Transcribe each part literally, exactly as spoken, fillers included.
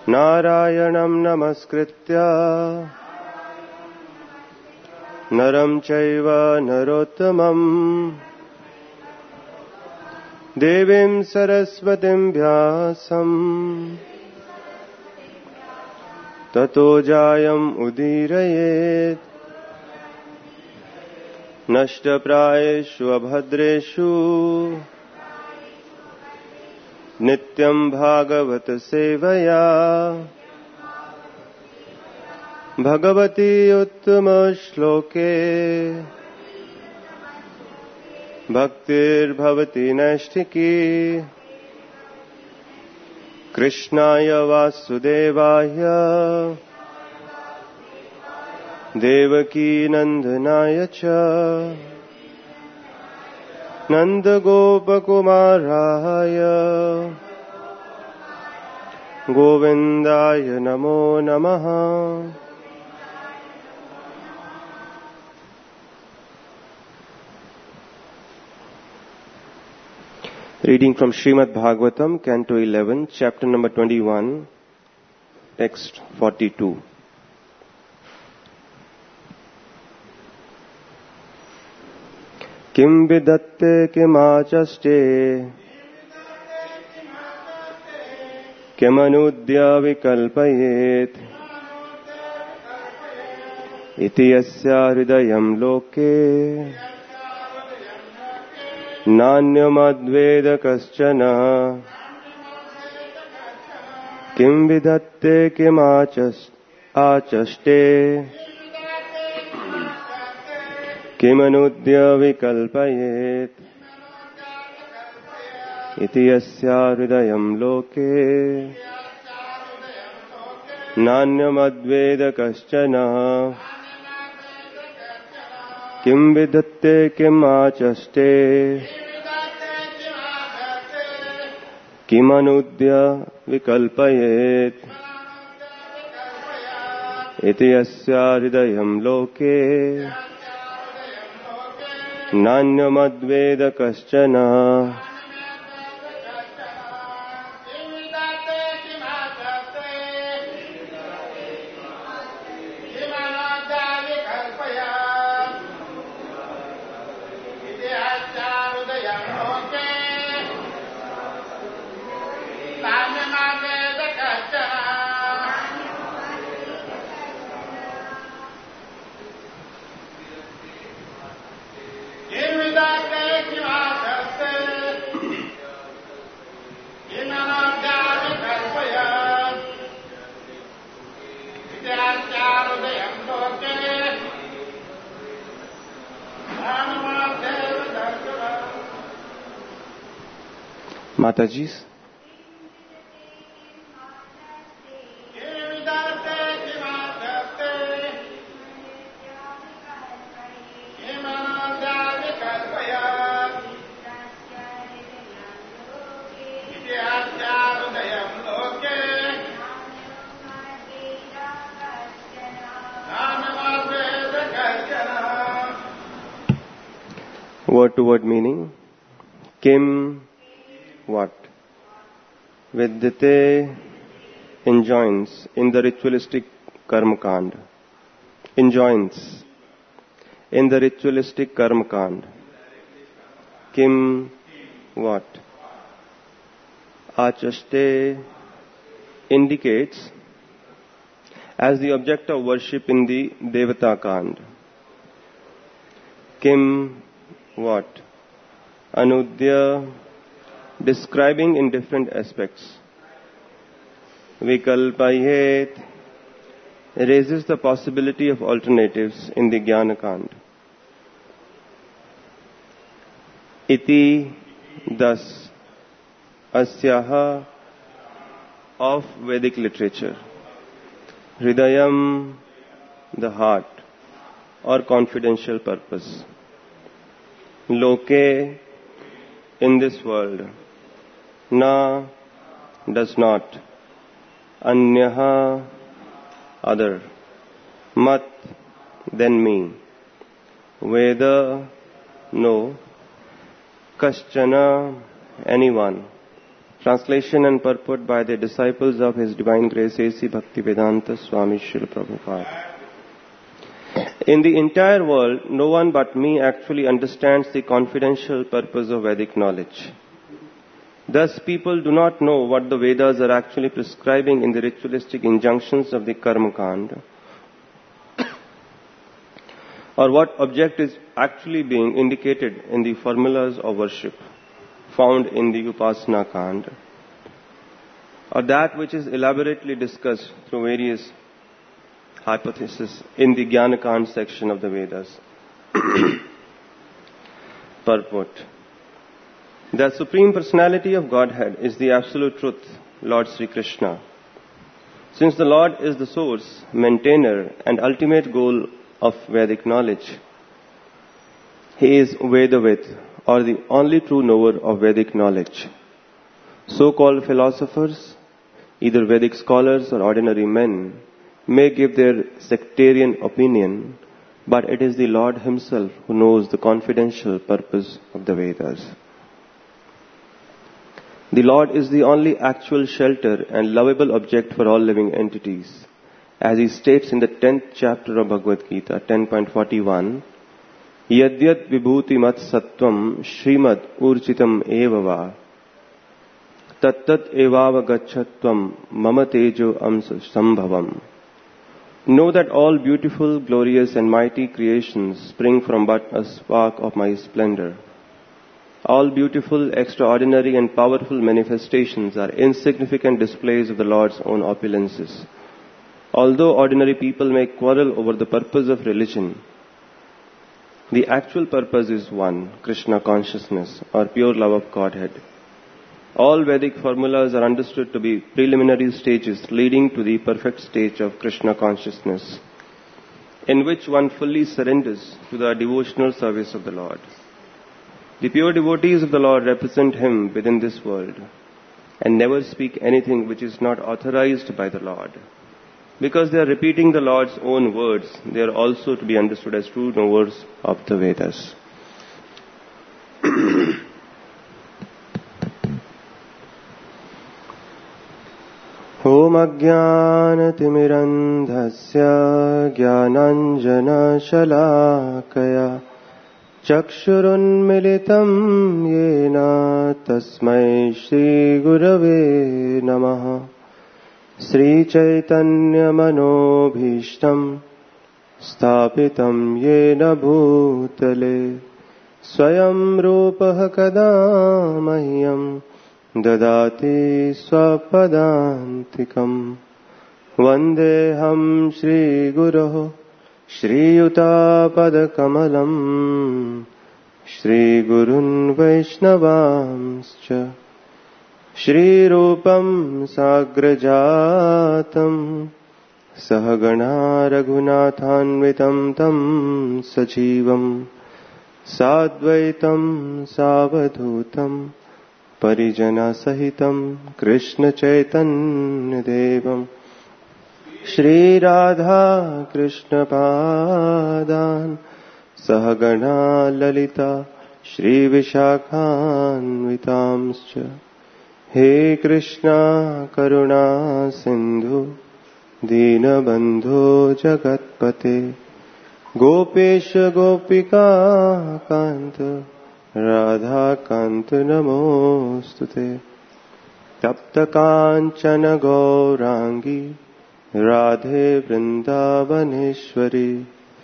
नारायणं नमस्कृत्य नरं चैव नरोत्तमं देवीं सरस्वतीं व्यासं ततो जायम् उदीरयेत् नष्टप्रायेषु अभद्रेषु नित्यं भागवत सेवया भगवती उत्तम श्लोके भक्तिर्भवति नैष्ठिकी कृष्णाय वासुदेवाय देवकी नंदनाय च नन्दगोपकुमाराय गोविन्दाय नमो नमः। Reading from Srimad Bhagavatam, Canto eleven, Chapter number twenty-one, Text forty-two. किम विदत्ते किमाचष्टे किमनुद्य विकल्पयेत् इति यस्य हृदयं लोके नान्यमद्वेद कश्चन किम विदत्ते किमाचष्टे किमनुद्य विकल्पयेत् इति यस्य हृदयं लोके नान्यमद्वेद कश्चन किं विदत्ते किमाचष्टे किमनुद्य विकल्पयेत् इति यस्य हृदयं लोके नान्यमद्वेद कश्चन Mataji's. Word to word meaning. Kim, what? Vidyate enjoins in the ritualistic karma kand. Enjoins in the ritualistic karma kand. Kim, what? Achaste indicates as the object of worship in the Devata kand. Kim, what? Anudya, describing in different aspects. Vikalpayet raises the possibility of alternatives in the Jnana Kand. Iti, thus, asyaha, of Vedic literature. Hridayam, the heart, or confidential purpose. Loke, in this world. Na, does not. Anyaha, other. Mat, then me. Veda, no. Kaschana, anyone. Translation and purport by the disciples of His Divine Grace A C Bhaktivedanta Swami Srila Prabhupada. In the entire world, no one but me actually understands the confidential purpose of Vedic knowledge. Thus, people do not know what the Vedas are actually prescribing in the ritualistic injunctions of the Karma Kanda, or what object is actually being indicated in the formulas of worship found in the Upasana Kanda, or that which is elaborately discussed through various hypotheses in the Jnana Kanda section of the Vedas. Purport. The Supreme Personality of Godhead is the Absolute Truth, Lord Sri Krishna. Since the Lord is the source, maintainer, and ultimate goal of Vedic knowledge, He is Vedavid, or the only true knower of Vedic knowledge. So-called philosophers, either Vedic scholars or ordinary men, may give their sectarian opinion, but it is the Lord Himself who knows the confidential purpose of the Vedas. The Lord is the only actual shelter and lovable object for all living entities. As He states in the tenth chapter of Bhagavad Gita, ten point forty-one, Yadyat vibhuti mat sattvam shrimad urchitam evava tattat evava gachatvam mama tejo amsa sambhavam. Know that all beautiful, glorious and mighty creations spring from but a spark of my splendor. All beautiful, extraordinary and powerful manifestations are insignificant displays of the Lord's own opulences. Although ordinary people may quarrel over the purpose of religion, the actual purpose is one, Krishna consciousness or pure love of Godhead. All Vedic formulas are understood to be preliminary stages leading to the perfect stage of Krishna consciousness, in which one fully surrenders to the devotional service of the Lord. The pure devotees of the Lord represent Him within this world and never speak anything which is not authorized by the Lord. Because they are repeating the Lord's own words, they are also to be understood as true knowers of the Vedas. Om Ajnanatimirandhasya Jnananjana Shalakaya Chakshurunmilitam Yena Tasmai Shri Gurave Namaha Sri Chaitanya Manobhishtam Sthapitam Yena Bhutale Swayam Rupaha Kada Mahyam Dadati Swapadantikam Vandeham Shri Guroho Shri Yuta Padakamalam Shri Gurun Vaishnavamscha Shri Rupam Sagrajatam Sahagana Raghunathanvitam Tam Sajivam Sadvaitam Savadhutam Parijana Sahitam Krishna Chaitanya Devam Shri Radha Krishna Padan Sahagana Lalita Shri Vishakhanvitamscha He Krishna Karuna Sindhu Dinabandhu Jagatpate Gopesha Gopika Kanta Radha Kanta Namostute Tapta Kanchana Gaurangi Radhe Vrindavaneshwari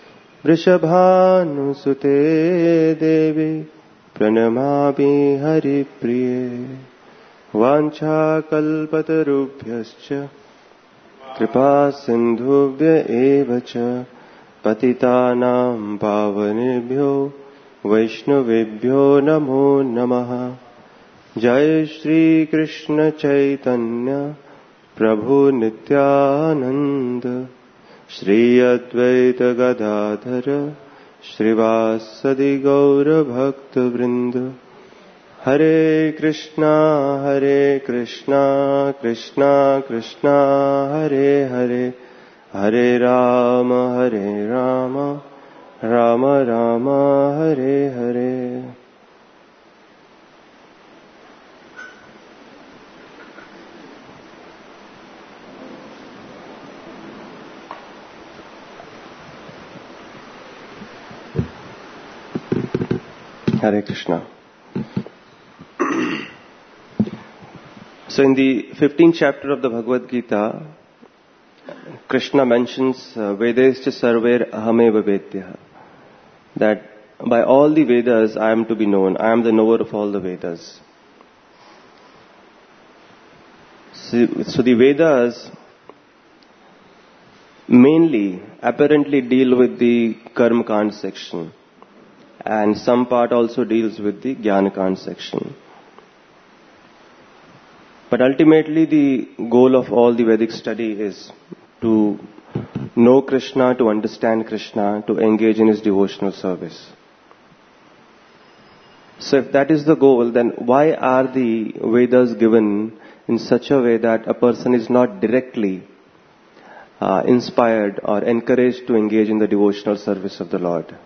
Vrishabhanusute Devi Pranamami Haripriye Vancha Kalpatarubhyascha Kripa Sindhubhya Evacha Patitanam Pavanebhyo Vaishnavebhyo Namo Namaha Jai Shri Krishna Chaitanya Prabhu Nityananda Shri Advaita Gadadhara Shrivasadi Gaura Bhakta Vrinda Hare Krishna Hare Krishna Krishna Krishna Hare Hare Hare Rama Hare Rama Rama Rama Hare Hare. Hare Krishna. So in the fifteenth chapter of the Bhagavad Gita, Krishna mentions uh, Vedescha sarver ahameva vedya, that by all the Vedas I am to be known. I am the knower of all the Vedas. So, so the Vedas mainly, apparently deal with the Karma Kand section, and some part also deals with the Jnana Kand section. But ultimately the goal of all the Vedic study is to know Krishna, to understand Krishna, to engage in his devotional service. So if that is the goal, then why are the Vedas given in such a way that a person is not directly uh, inspired or encouraged to engage in the devotional service of the Lord?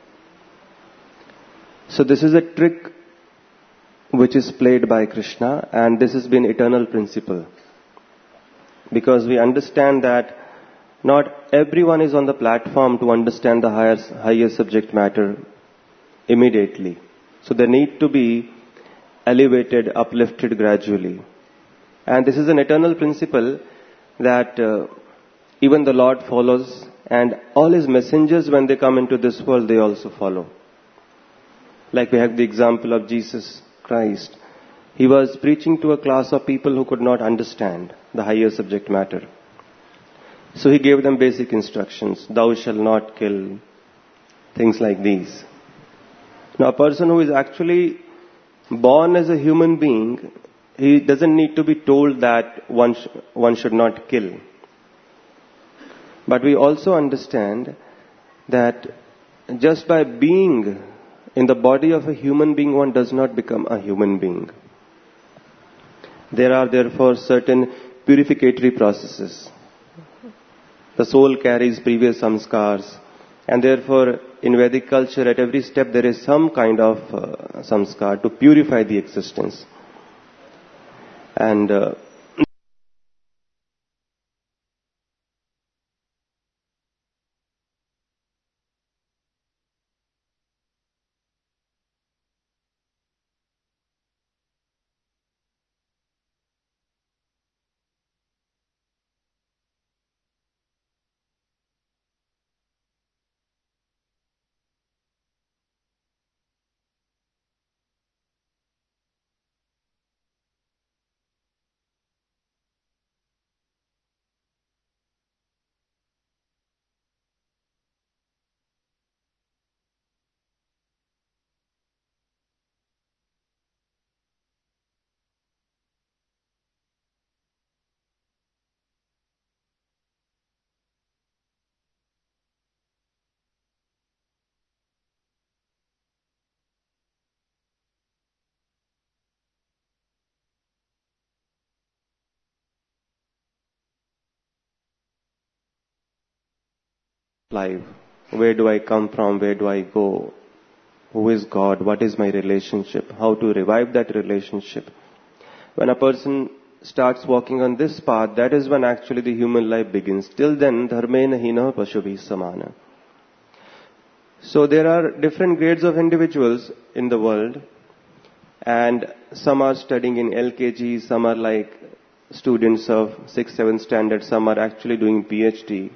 So this is a trick which is played by Krishna, and this has been eternal principle. Because we understand that not everyone is on the platform to understand the higher, higher subject matter immediately. So they need to be elevated, uplifted gradually. And this is an eternal principle that uh, even the Lord follows, and all his messengers, when they come into this world, they also follow. Like we have the example of Jesus Christ. He was preaching to a class of people who could not understand the higher subject matter. So he gave them basic instructions. Thou shalt not kill. Things like these. Now a person who is actually born as a human being, he doesn't need to be told that one, sh- one should not kill. But we also understand that just by being in the body of a human being, one does not become a human being. There are therefore certain purificatory processes. The soul carries previous samskars, and therefore in Vedic culture at every step there is some kind of uh, samskar to purify the existence. And uh, life. Where do I come from? Where do I go? Who is God? What is my relationship? How to revive that relationship? When a person starts walking on this path, that is when actually the human life begins. Till then, dharmena hina pashubhi samana. So there are different grades of individuals in the world, and some are studying in L K G, some are like students of sixth, seventh standard, some are actually doing PhD.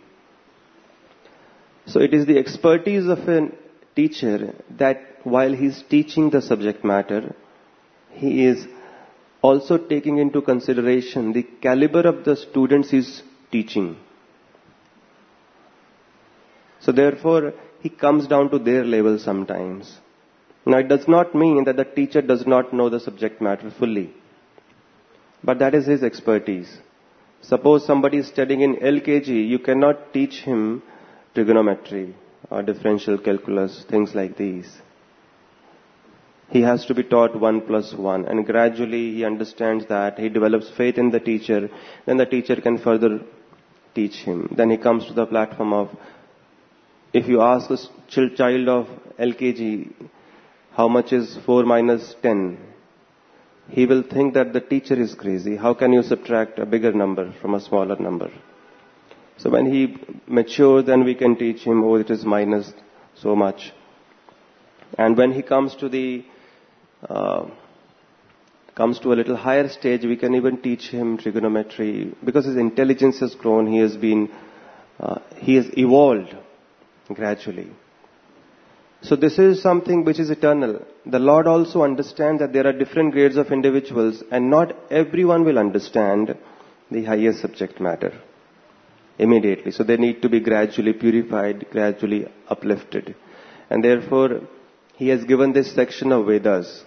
So it is the expertise of a teacher that while he is teaching the subject matter, he is also taking into consideration the caliber of the students he is teaching. So therefore, he comes down to their level sometimes. Now it does not mean that the teacher does not know the subject matter fully. But that is his expertise. Suppose somebody is studying in L K G, you cannot teach him trigonometry or differential calculus, things like these. He has to be taught one plus one, and gradually he understands that, he develops faith in the teacher, then the teacher can further teach him. Then he comes to the platform of, if you ask a child of L K G, how much is four minus ten? He will think that the teacher is crazy. How can you subtract a bigger number from a smaller number? So when he matures, then we can teach him, oh, it is minus so much. And when he comes to the uh, comes to a little higher stage, we can even teach him trigonometry. Because his intelligence has grown, he has been, uh, he has evolved gradually. So this is something which is eternal. The Lord also understands that there are different grades of individuals, and not everyone will understand the higher subject matter immediately. So they need to be gradually purified, gradually uplifted. And therefore, he has given this section of Vedas,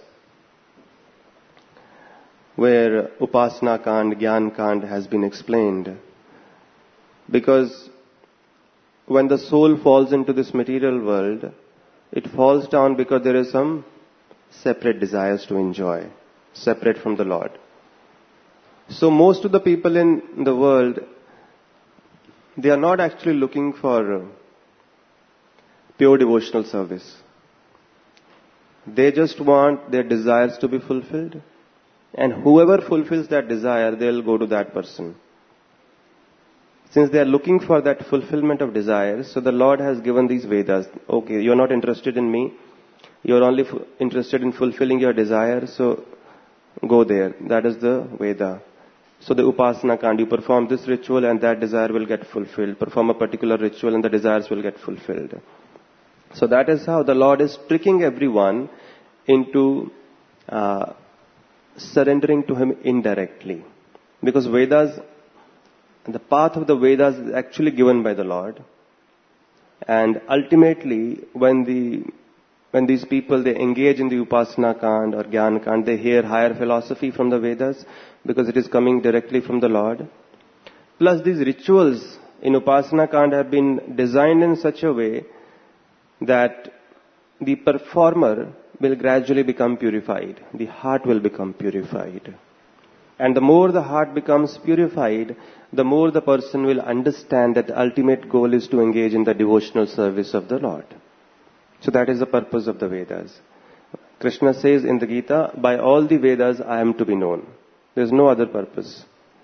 where Upasana Kand, Gyan Kand has been explained. Because when the soul falls into this material world, it falls down because there is some separate desires to enjoy, separate from the Lord. So most of the people in the world, they are not actually looking for pure devotional service. They just want their desires to be fulfilled. And whoever fulfills that desire, they'll go to that person. Since they are looking for that fulfillment of desires, so the Lord has given these Vedas. Okay, you're not interested in me. You're only f- interested in fulfilling your desires, so go there. That is the Veda. So the Upasana Kand, you perform this ritual and that desire will get fulfilled. Perform a particular ritual and the desires will get fulfilled. So that is how the Lord is tricking everyone into uh, surrendering to Him indirectly. Because Vedas, the path of the Vedas is actually given by the Lord. And ultimately, when the when these people, they engage in the Upasana Kand or Gyan Kand, they hear higher philosophy from the Vedas because it is coming directly from the Lord. Plus these rituals in Upasana Kand have been designed in such a way that the performer will gradually become purified. The heart will become purified. And the more the heart becomes purified, the more the person will understand that the ultimate goal is to engage in the devotional service of the Lord. So that is the purpose of the Vedas. Krishna says in the Gita, by all the Vedas I am to be known. There is no other purpose.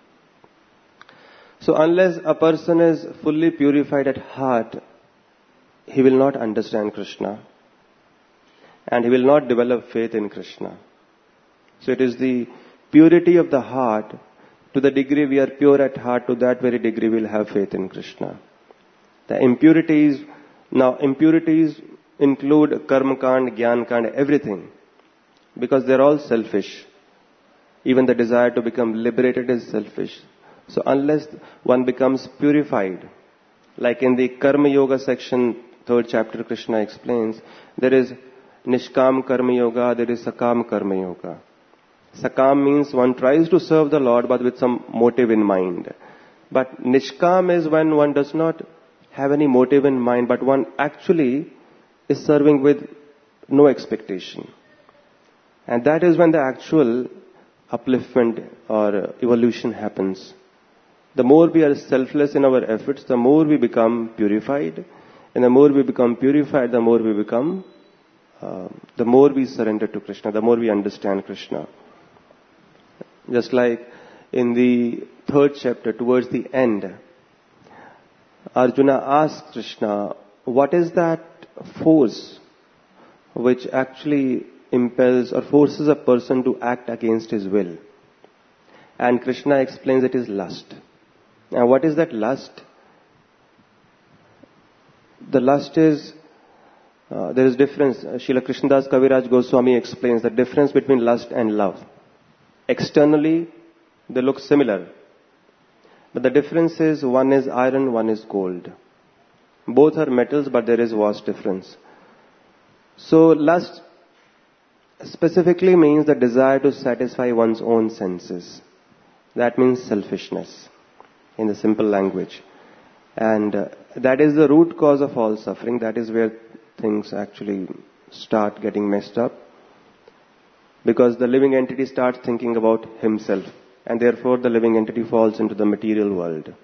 So unless a person is fully purified at heart, he will not understand Krishna. And he will not develop faith in Krishna. So it is the purity of the heart. To the degree we are pure at heart, to that very degree we will have faith in Krishna. The impurities, now impurities include Karma Kand, Gyan Kand, everything. Because they are all selfish. Even the desire to become liberated is selfish. So unless one becomes purified, like in the Karma Yoga section, third chapter, Krishna explains, there is Nishkam Karma Yoga, there is Sakam Karma Yoga. Sakam means one tries to serve the Lord but with some motive in mind. But Nishkam is when one does not have any motive in mind, but one actually is serving with no expectation. And that is when the actual upliftment or evolution happens. The more we are selfless in our efforts, the more we become purified. And the more we become purified, the more we become, uh, the more we surrender to Krishna, the more we understand Krishna. Just like in the third chapter, towards the end, Arjuna asks Krishna, what is that force which actually impels or forces a person to act against his will? And Krishna explains it is lust. Now what is that lust? The lust is, uh, there is difference. Srila Krishnadas Kaviraj Goswami explains the difference between lust and love. Externally, they look similar. But the difference is one is iron, one is gold. Both are metals, but there is vast difference. So lust specifically means the desire to satisfy one's own senses. That means selfishness in the simple language. And uh, that is the root cause of all suffering. That is where things actually start getting messed up. Because the living entity starts thinking about himself. And therefore the living entity falls into the material world.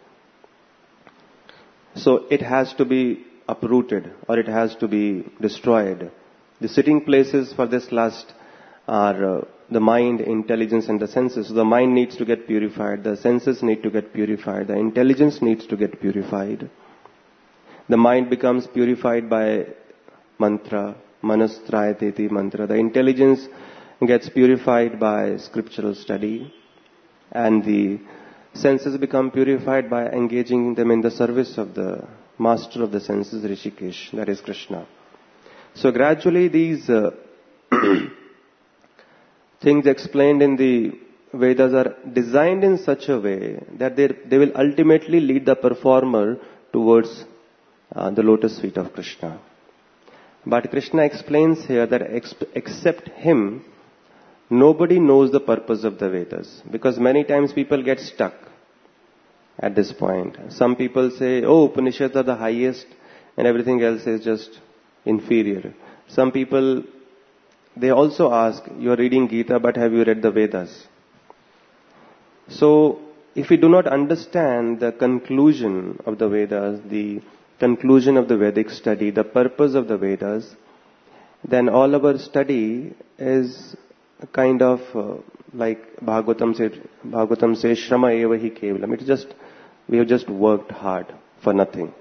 So it has to be uprooted or it has to be destroyed. The sitting places for this lust are uh, the mind, intelligence and the senses. So the mind needs to get purified. The senses need to get purified. The intelligence needs to get purified. The mind becomes purified by mantra, manastrayateti mantra. The intelligence gets purified by scriptural study, and the senses become purified by engaging them in the service of the master of the senses, Rishikesh, that is Krishna. So gradually these uh, things explained in the Vedas are designed in such a way that they, they will ultimately lead the performer towards uh, the lotus feet of Krishna. But Krishna explains here that ex- except him, nobody knows the purpose of the Vedas. Because many times people get stuck at this point. Some people say, oh, Upanishads are the highest and everything else is just inferior. Some people, they also ask, you are reading Gita, but have you read the Vedas? So, if we do not understand the conclusion of the Vedas, the conclusion of the Vedic study, the purpose of the Vedas, then all our study is kind of uh, like Bhagavatam says, Bhagavatam says, Shrama eva hi kevalam. It's just, we have just worked hard for nothing.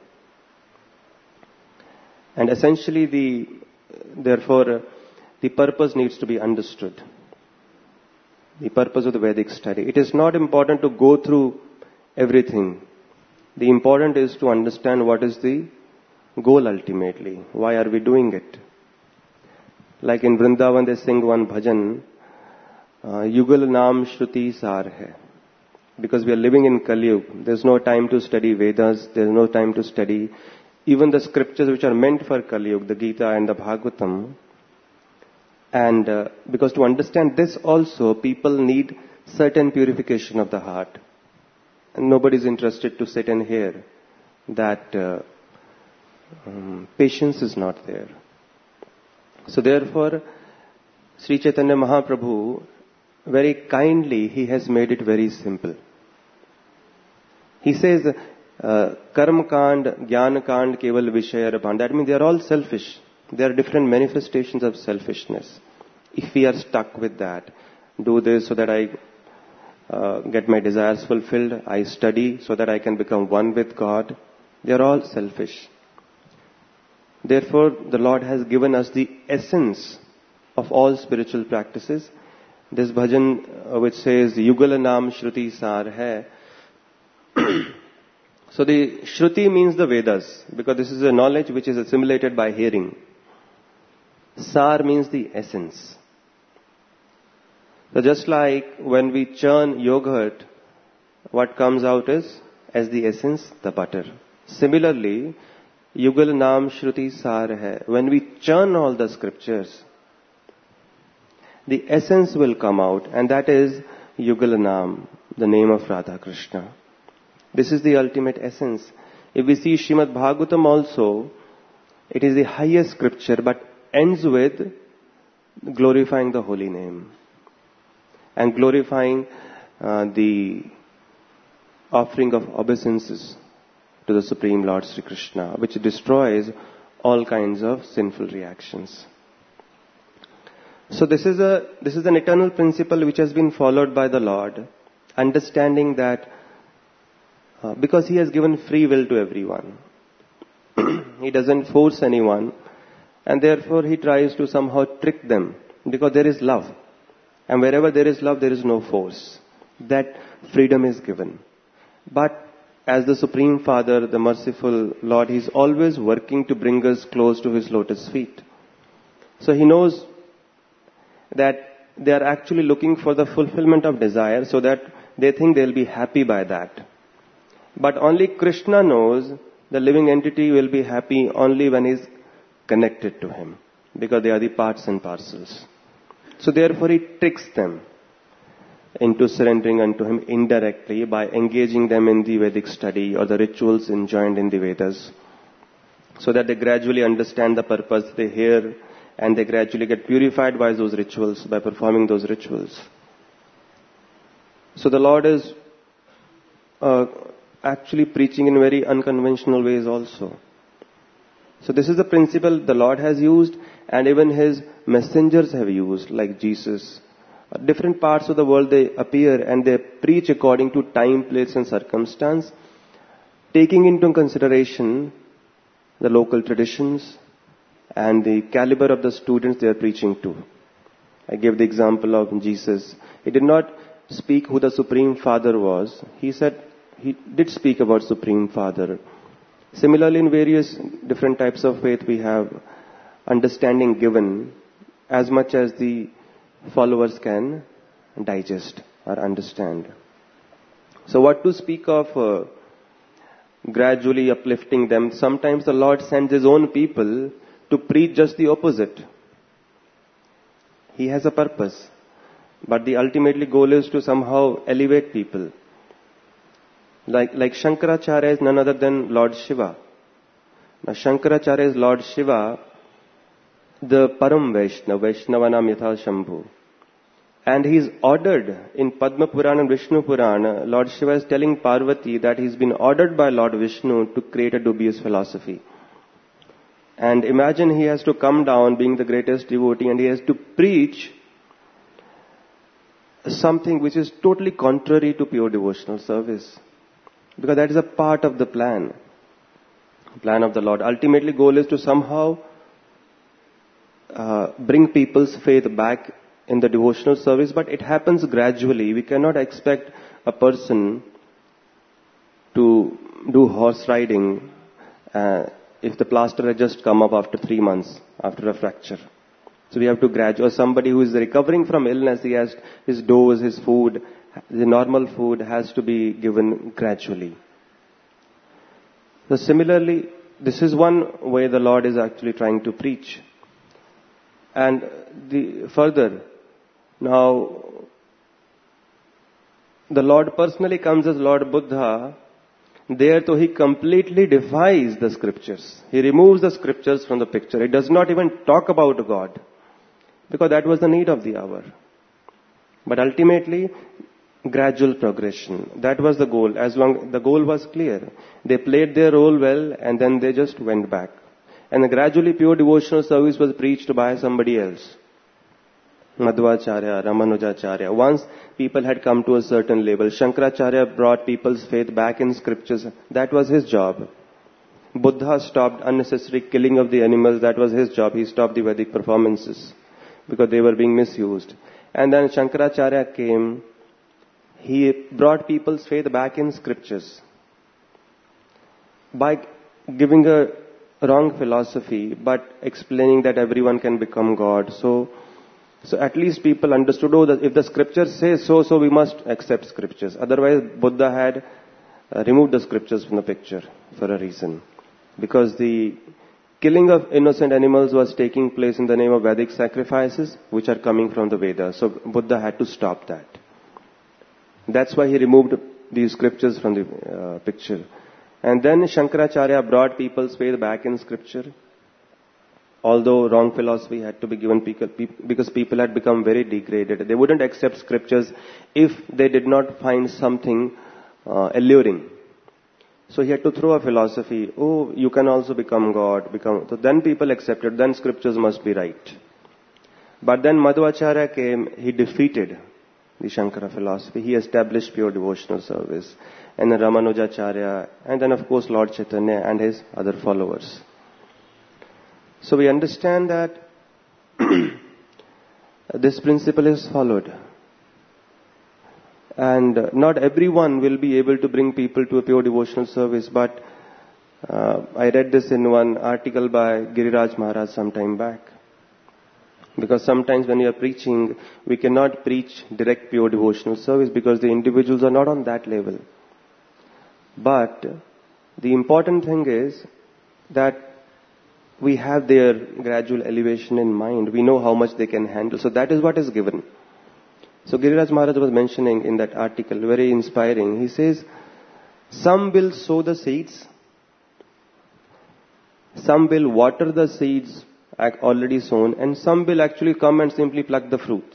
And essentially the, therefore, uh, the purpose needs to be understood. The purpose of the Vedic study. It is not important to go through everything. The important is to understand what is the goal ultimately. Why are we doing it? Like in Vrindavan they sing one bhajan, uh, Yugal Naam Shruti Sar hai. Because we are living in Kali Yuga. There's no time to study Vedas. There's no time to study even the scriptures which are meant for Kali Yuga, the Gita and the Bhagavatam. And uh, because to understand this also, people need certain purification of the heart. And nobody is interested to sit and hear that uh, um, patience is not there. So therefore, Sri Chaitanya Mahaprabhu, very kindly, he has made it very simple. He says, uh, Karma Kand, Jnana Kand, Keval Vishaya Rabhan. That means they are all selfish. There are different manifestations of selfishness. If we are stuck with that, do this so that I uh, get my desires fulfilled, I study so that I can become one with God, they are all selfish. Therefore, the Lord has given us the essence of all spiritual practices. This bhajan uh, which says, Yugala Naam Shruti Sar hai. So the Shruti means the Vedas, because this is a knowledge which is assimilated by hearing. Sar means the essence. So just like when we churn yogurt, what comes out is, as the essence, the butter. Similarly, Yugal Naam Shruti Sar hai. When we churn all the scriptures, the essence will come out, and that is Yugal Naam, the name of Radha Krishna. This is the ultimate essence. If we see Srimad Bhagavatam also, it is the highest scripture, but ends with glorifying the holy name and glorifying uh, the offering of obeisances to the Supreme Lord Sri Krishna, which destroys all kinds of sinful reactions. So this is a this is an eternal principle which has been followed by the Lord, understanding that uh, because He has given free will to everyone, He doesn't force anyone. And therefore he tries to somehow trick them, because there is love. And wherever there is love, there is no force. That freedom is given. But as the Supreme Father, the merciful Lord, He is always working to bring us close to His lotus feet. So He knows that they are actually looking for the fulfillment of desire, so that they think they'll be happy by that. But only Krishna knows the living entity will be happy only when he's connected to Him, because they are the parts and parcels. So therefore He tricks them into surrendering unto Him indirectly by engaging them in the Vedic study or the rituals enjoined in the Vedas, so that they gradually understand the purpose, they hear, and they gradually get purified by those rituals, by performing those rituals. So the Lord is uh, actually preaching in very unconventional ways also. So this is the principle the Lord has used, and even His messengers have used, like Jesus. Different parts of the world they appear and they preach according to time, place and circumstance, taking into consideration the local traditions and the caliber of the students they are preaching to. I gave the example of Jesus. He did not speak who the Supreme Father was. He said, he did speak about Supreme Father. Similarly, in various different types of faith, we have understanding given as much as the followers can digest or understand. So what to speak of uh, gradually uplifting them? Sometimes the Lord sends His own people to preach just the opposite. He has a purpose. But the ultimately goal is to somehow elevate people. Like, like Shankaracharya is none other than Lord Shiva. Now Shankaracharya is Lord Shiva, the Param Vaishnava, Vaishnavanam Yatha Shambhu. And he is ordered in Padma Purana and Vishnu Purana. Lord Shiva is telling Parvati that he's been ordered by Lord Vishnu to create a dubious philosophy. And imagine he has to come down being the greatest devotee and he has to preach something which is totally contrary to pure devotional service. Because that is a part of the plan. Plan of the Lord. Ultimately goal is to somehow uh, bring people's faith back in the devotional service, but it happens gradually. We cannot expect a person to do horse riding uh, if the plaster has just come up after three months, after a fracture. So we have to graduate. Somebody who is recovering from illness, he has his dose, his food, the normal food has to be given gradually. So similarly, this is one way the Lord is actually trying to preach. And the further, now, the Lord personally comes as Lord Buddha. There, though, he completely defies the scriptures. He removes the scriptures from the picture. He does not even talk about God, because that was the need of the hour. But ultimately, gradual progression. That was the goal. As long the goal was clear, they played their role well, and then they just went back. And gradually, pure devotional service was preached by somebody else. Madhvacharya, Ramanujacharya. Once people had come to a certain level, Shankaracharya brought people's faith back in scriptures. That was his job. Buddha stopped unnecessary killing of the animals. That was his job. He stopped the Vedic performances because they were being misused. And then Shankaracharya came. He brought people's faith back in scriptures by giving a wrong philosophy, but explaining that everyone can become God. So, so at least people understood, oh, that if the scriptures say so, so we must accept scriptures. Otherwise, Buddha had uh, removed the scriptures from the picture for a reason. Because the killing of innocent animals was taking place in the name of Vedic sacrifices, which are coming from the Vedas. So Buddha had to stop that. That's why he removed these scriptures from the uh, picture. And then Shankaracharya brought people's faith back in scripture. Although wrong philosophy had to be given people, because people had become very degraded. They wouldn't accept scriptures if they did not find something uh, alluring. So he had to throw a philosophy, oh, you can also become God. Become. So then people accepted, then scriptures must be right. But then Madhvacharya came, he defeated the Shankara philosophy. He established pure devotional service. And then Ramanujacharya, and then of course Lord Chaitanya and his other followers. So we understand that this principle is followed. And not everyone will be able to bring people to a pure devotional service, but uh, I read this in one article by Giriraj Maharaj some time back. Because sometimes when we are preaching, we cannot preach direct pure devotional service because the individuals are not on that level. But the important thing is that we have their gradual elevation in mind. We know how much they can handle. So that is what is given. So Giriraj Maharaj was mentioning in that article, very inspiring. He says, some will sow the seeds. Some will water the seeds already sown. And some will actually come and simply pluck the fruits.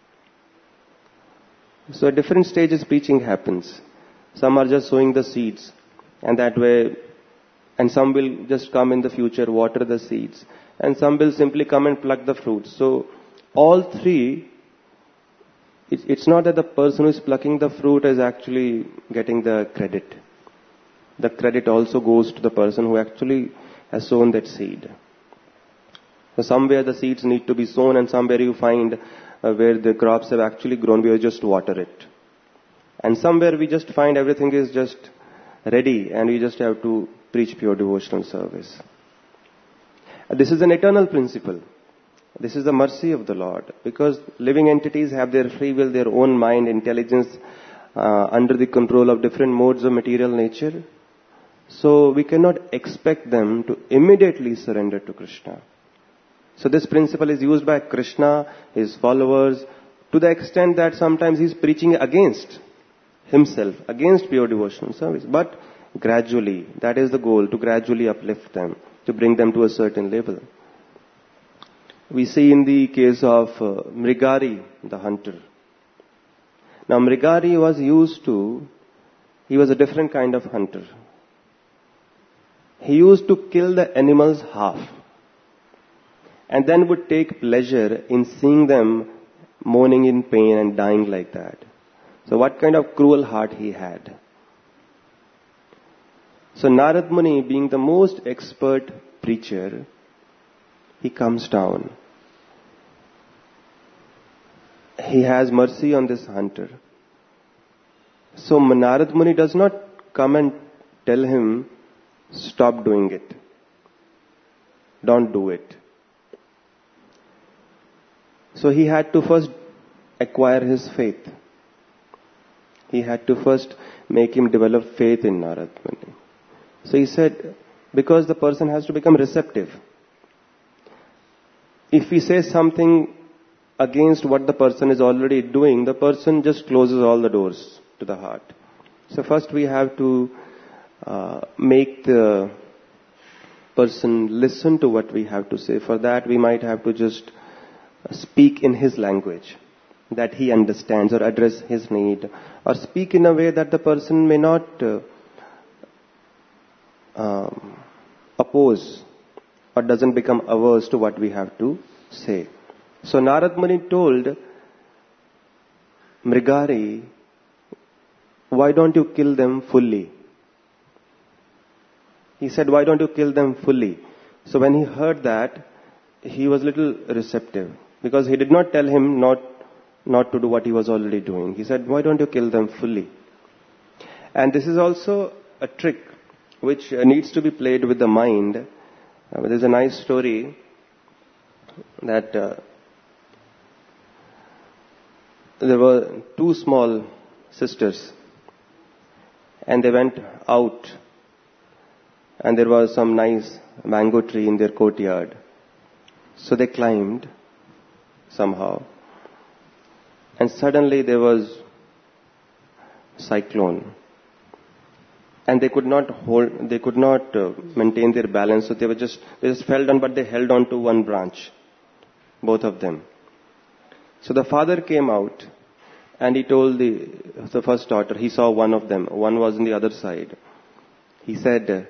So at different stages preaching happens. Some are just sowing the seeds. And that way, and some will just come in the future, water the seeds. And some will simply come and pluck the fruits. So all three, it's not that the person who is plucking the fruit is actually getting the credit. The credit also goes to the person who actually has sown that seed. So somewhere the seeds need to be sown, and somewhere you find uh, where the crops have actually grown, we just water it. And somewhere we just find everything is just ready and we just have to preach pure devotional service. This is an eternal principle. This is the mercy of the Lord, because living entities have their free will, their own mind, intelligence, uh, under the control of different modes of material nature. So we cannot expect them to immediately surrender to Krishna. So this principle is used by Krishna, his followers, to the extent that sometimes he's preaching against himself, against pure devotional service. But gradually, that is the goal, to gradually uplift them, to bring them to a certain level. We see in the case of uh, Mrigari, the hunter. Now Mrigari was used to, he was a different kind of hunter. He used to kill the animals half, and then would take pleasure in seeing them moaning in pain and dying like that. So what kind of cruel heart he had. So Narad Muni, being the most expert preacher, he comes down. He has mercy on this hunter. So Narad Muni does not come and tell him, stop doing it. Don't do it. So he had to first acquire his faith. He had to first make him develop faith in Narad Muni. So he said, because the person has to become receptive. If we say something against what the person is already doing, the person just closes all the doors to the heart. So first we have to uh, make the person listen to what we have to say. For that we might have to just speak in his language that he understands, or address his need, or speak in a way that the person may not uh, um, oppose or doesn't become averse to what we have to say. So Narad Muni told Mrigari, why don't you kill them fully? He said, why don't you kill them fully? So when he heard that, he was a little receptive, because he did not tell him not, not to do what he was already doing. He said, why don't you kill them fully? And this is also a trick which needs to be played with the mind. Uh, there's a nice story that uh, there were two small sisters, and they went out, and there was some nice mango tree in their courtyard. So they climbed somehow, and suddenly there was cyclone, and they could not hold, they could not uh, maintain their balance. So they were just, they just fell down, but they held on to one branch, both of them. So the father came out, and he told the, the first daughter, he saw one of them, one was on the other side. He said,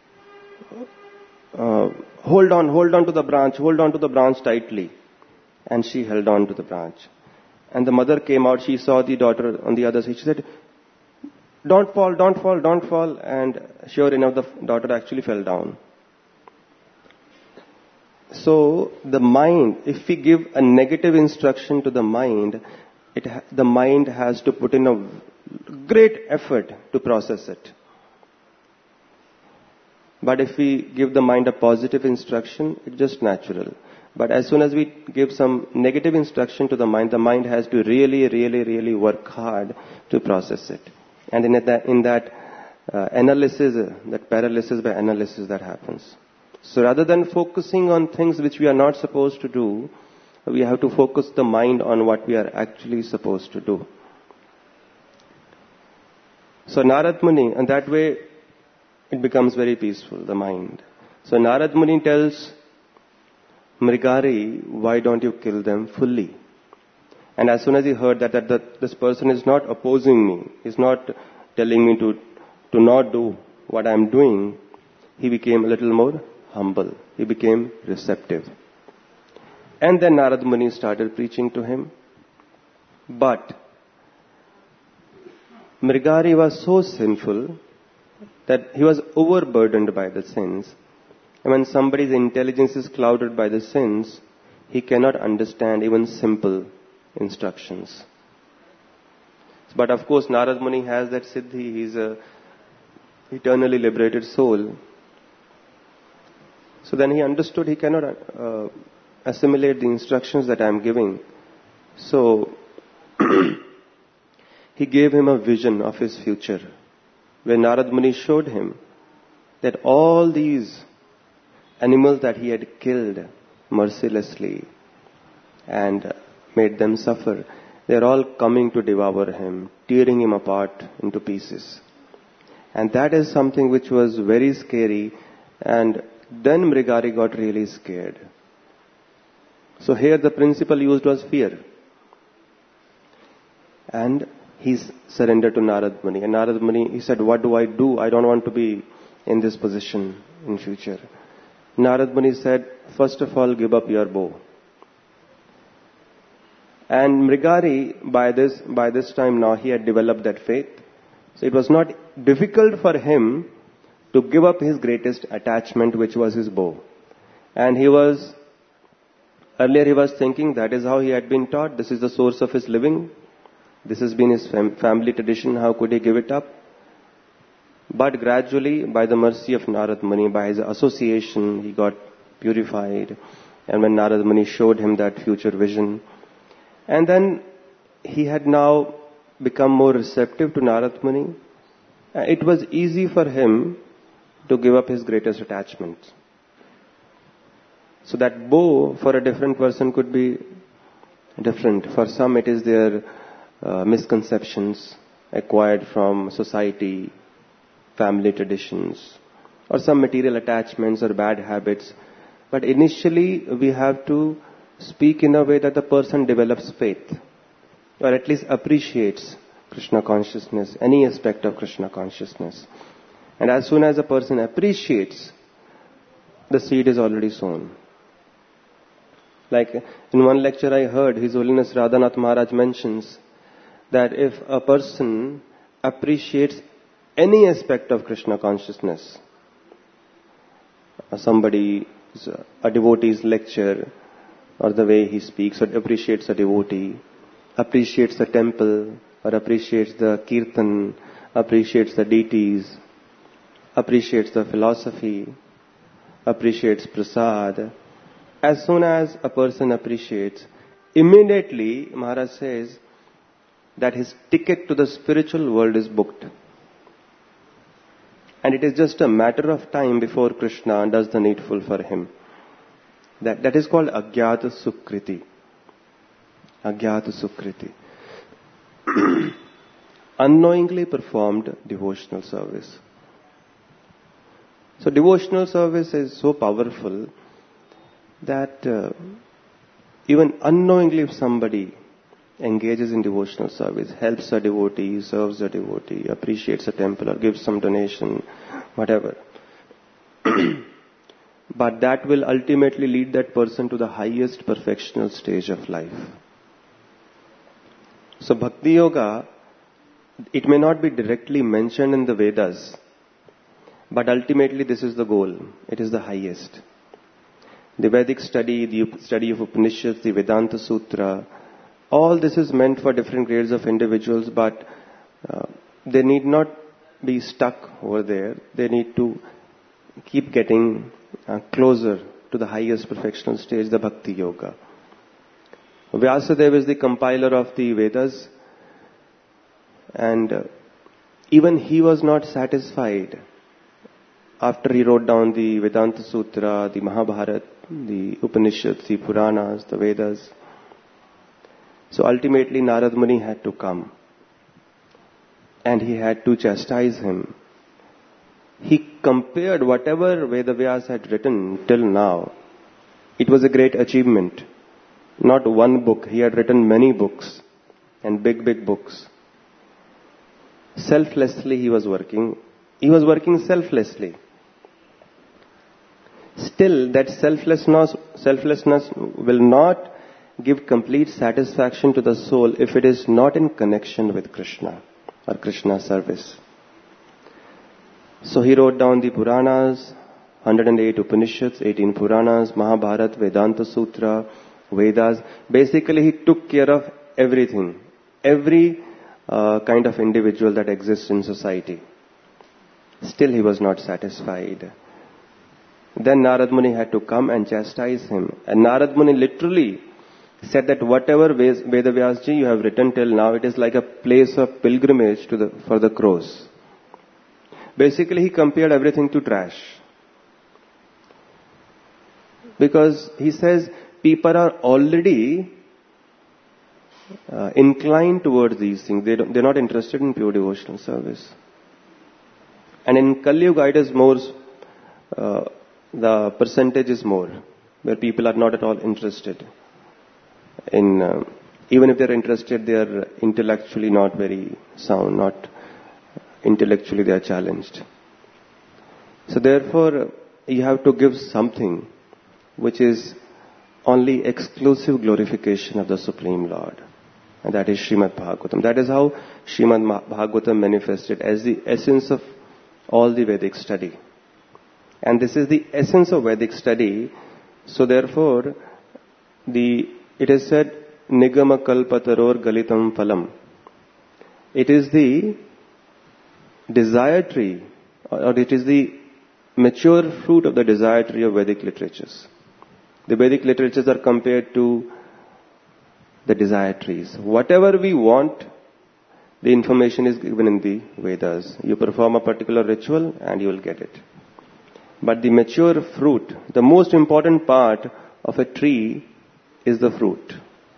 uh, hold on, hold on to the branch, hold on to the branch tightly. And she held on to the branch. And the mother came out, she saw the daughter on the other side. She said, don't fall, don't fall, don't fall. And sure enough, the daughter actually fell down. So the mind, if we give a negative instruction to the mind, it ha- the mind has to put in a great effort to process it. But if we give the mind a positive instruction, it's just natural. But as soon as we give some negative instruction to the mind, the mind has to really, really, really work hard to process it. And in that, in that uh, analysis, uh, that paralysis by analysis that happens. So rather than focusing on things which we are not supposed to do, we have to focus the mind on what we are actually supposed to do. So Narad Muni, and that way it becomes very peaceful, the mind. So Narad Muni tells Mrigari, why don't you kill them fully? And as soon as he heard that, that, that this person is not opposing me, is not telling me to, to not do what I am doing, he became a little more humble. He became receptive. And then Narad Muni started preaching to him. But Mrigari was so sinful that he was overburdened by the sins. And when somebody's intelligence is clouded by the sins, he cannot understand even simple instructions. But of course, Narad Muni has that siddhi. He's a eternally liberated soul. So then he understood he cannot uh, assimilate the instructions that I am giving. So he gave him a vision of his future, where Narad Muni showed him that all these animals that he had killed mercilessly and made them suffer, they're all coming to devour him, tearing him apart into pieces. And that is something which was very scary, and then Mrigari got really scared. So here the principle used was fear. And he surrendered to Narad Muni. And Narad Muni, he said, what do I do? I don't want to be in this position in future. Narad Muni said, first of all, give up your bow. And Mrigari, by this, by this time now, he had developed that faith. So it was not difficult for him to give up his greatest attachment, which was his bow. And he was, earlier he was thinking that is how he had been taught. This is the source of his living. This has been his fam- family tradition. How could he give it up? But gradually, by the mercy of Narad Muni, by his association, he got purified. And when Narad Muni showed him that future vision, and then he had now become more receptive to Narad Muni. It was easy for him to give up his greatest attachment. So that bow for a different person could be different. For some it is their uh, misconceptions acquired from society, family traditions, or some material attachments or bad habits. But initially we have to speak in a way that the person develops faith, or at least appreciates Krishna consciousness, any aspect of Krishna consciousness. And as soon as a person appreciates, the seed is already sown. Like in one lecture I heard, His Holiness Radhanath Maharaj mentions that if a person appreciates any aspect of Krishna consciousness, somebody, a devotee's lecture, or the way he speaks, or appreciates a devotee, appreciates the temple, or appreciates the kirtan, appreciates the deities, appreciates the philosophy, appreciates prasad. As soon as a person appreciates, immediately Maharaj says that his ticket to the spiritual world is booked. And it is just a matter of time before Krishna does the needful for him. That, that is called Agyata Sukriti. Agyata Sukriti. Unknowingly performed devotional service. So devotional service is so powerful that uh, even unknowingly if somebody engages in devotional service, helps a devotee, serves a devotee, appreciates a temple or gives some donation, whatever. But that will ultimately lead that person to the highest perfectional stage of life. So Bhakti Yoga, it may not be directly mentioned in the Vedas, but ultimately this is the goal. It is the highest. The Vedic study, the study of Upanishads, the Vedanta Sutra, all this is meant for different grades of individuals, but uh, they need not be stuck over there. They need to keep getting uh, closer to the highest perfectional stage, the Bhakti Yoga. Vyasadeva is the compiler of the Vedas, and uh, even he was not satisfied after he wrote down the Vedanta Sutra, the Mahabharata, the Upanishads, the Puranas, the Vedas. So ultimately Narad Muni had to come, and he had to chastise him. He compared whatever Vedavyas had written till now. It was a great achievement. Not one book. He had written many books, and big, big books. Selflessly he was working. He was working selflessly. Still, that selflessness, selflessness will not give complete satisfaction to the soul if it is not in connection with Krishna or Krishna service. So he wrote down the Puranas, one hundred eight Upanishads, eighteen Puranas, Mahabharata, Vedanta Sutra, Vedas. Basically he took care of everything, every uh, kind of individual that exists in society. Still he was not satisfied. Then Narad Muni had to come and chastise him. And Narad Muni literally said that whatever Vedavyas ji you have written till now, it is like a place of pilgrimage to the, for the crows. Basically, he compared everything to trash. Because he says people are already uh, inclined towards these things. They don't, they're not interested in pure devotional service. And in Kali Yuga, it is more, uh, the percentage is more, where people are not at all interested in, uh, even if they're interested, they are intellectually not very sound, not intellectually they are challenged. So therefore, you have to give something which is only exclusive glorification of the Supreme Lord. And that is Srimad Bhagavatam. That is how Srimad Bhagavatam manifested as the essence of all the Vedic study. And this is the essence of Vedic study. So therefore, the it is said, Nigama kalpataror galitam phalam. It is the desire tree, or it is the mature fruit of the desire tree of Vedic literatures. The Vedic literatures are compared to the desire trees. Whatever we want, the information is given in the Vedas. You perform a particular ritual and you will get it. But the mature fruit, the most important part of a tree is the fruit.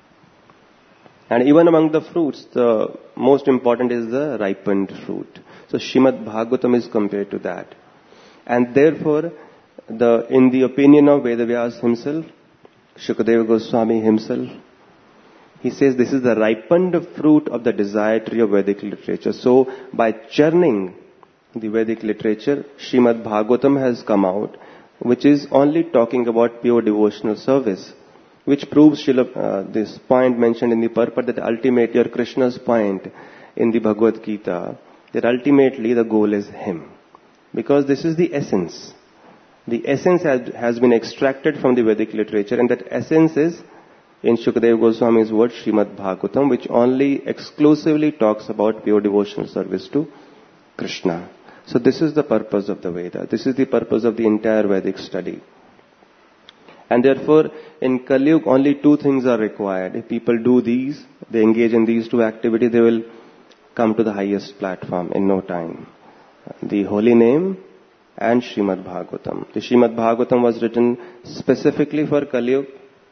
And even among the fruits, the most important is the ripened fruit. So Srimad Bhagavatam is compared to that. And therefore, the in the opinion of Vedavyas himself, Shukadeva Goswami himself, he says this is the ripened fruit of the desire tree of Vedic literature. So by churning the Vedic literature, Srimad Bhagavatam has come out, which is only talking about pure devotional service, which proves uh, this point mentioned in the purport, that ultimately, or Krishna's point in the Bhagavad Gita, that ultimately the goal is him. Because this is the essence. The essence has, has been extracted from the Vedic literature, and that essence is, in Shukadeva Goswami's word, Srimad Bhagavatam, which only exclusively talks about pure devotional service to Krishna. So this is the purpose of the Veda. This is the purpose of the entire Vedic study. And therefore, in Kali Yuga, only two things are required. If people do these, they engage in these two activities, they will come to the highest platform in no time. The holy name and Srimad Bhagavatam. The Srimad Bhagavatam was written specifically for Kali Yuga.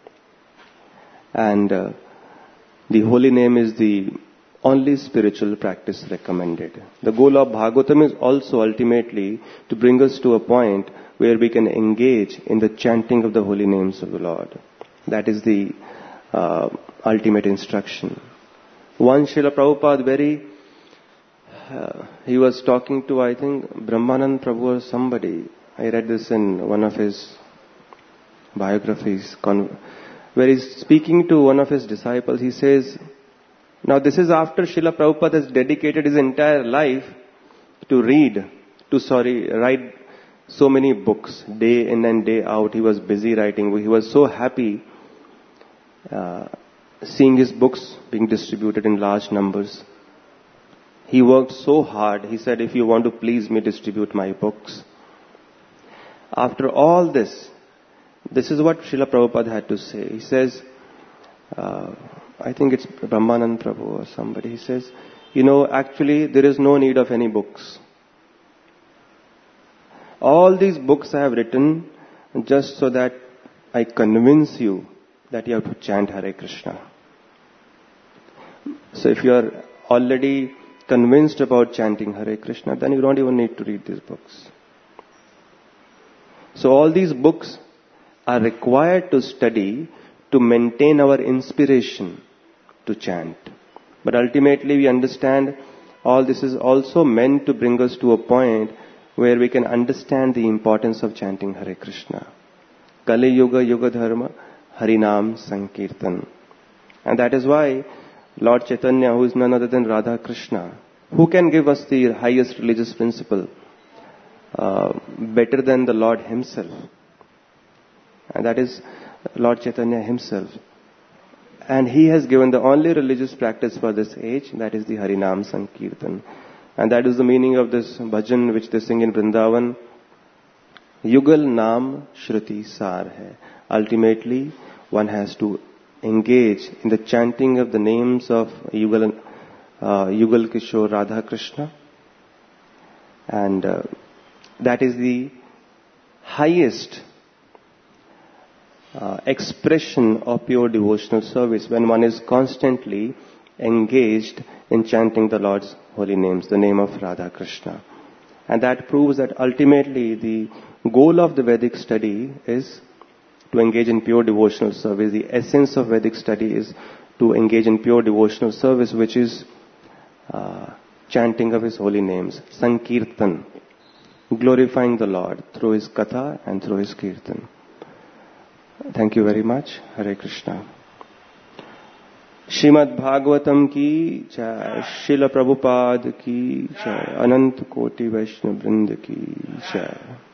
And uh, the holy name is the only spiritual practice recommended. The goal of Bhagavatam is also ultimately to bring us to a point where we can engage in the chanting of the holy names of the Lord. That is the uh, ultimate instruction. One Srila Prabhupada very, uh, he was talking to, I think, Brahmanand Prabhu or somebody. I read this in one of his biographies, where he's speaking to one of his disciples. He says, now this is after Srila Prabhupada has dedicated his entire life to read, to sorry, write so many books, day in and day out. He was busy writing. He was so happy uh, seeing his books being distributed in large numbers. He worked so hard. He said, if you want to please me, distribute my books. After all this, this is what Srila Prabhupada had to say. He says, uh, I think it's Brahmanand Prabhu or somebody. He says, you know, actually there is no need of any books. All these books I have written just so that I convince you that you have to chant Hare Krishna. So if you are already convinced about chanting Hare Krishna, then you don't even need to read these books. So all these books are required to study to maintain our inspiration to chant. But ultimately we understand all this is also meant to bring us to a point where we can understand the importance of chanting Hare Krishna. Kali Yuga Yuga Dharma Harinam Sankirtan. And that is why Lord Chaitanya, who is none other than Radha Krishna, who can give us the highest religious principle uh, better than the Lord himself? And that is Lord Chaitanya himself. And he has given the only religious practice for this age, that is the Harinam Sankirtan. And that is the meaning of this bhajan which they sing in Vrindavan. Yugal Naam Shruti Sar hai. Ultimately, one has to engage in the chanting of the names of Yugal, uh, Yugal Kishore Radha Krishna. And uh, that is the highest uh, expression of pure devotional service, when one is constantly engaged in chanting the Lord's holy names, the name of Radha Krishna. And that proves that ultimately the goal of the Vedic study is to engage in pure devotional service. The essence of Vedic study is to engage in pure devotional service, which is uh, chanting of His holy names, Sankirtan, glorifying the Lord through His Katha and through His Kirtan. Thank you very much. Hare Krishna. Shrimad Bhagavatam की जय, श्रील प्रभुपाद की जय, अनंत कोटि वैष्णव वृंद की जय.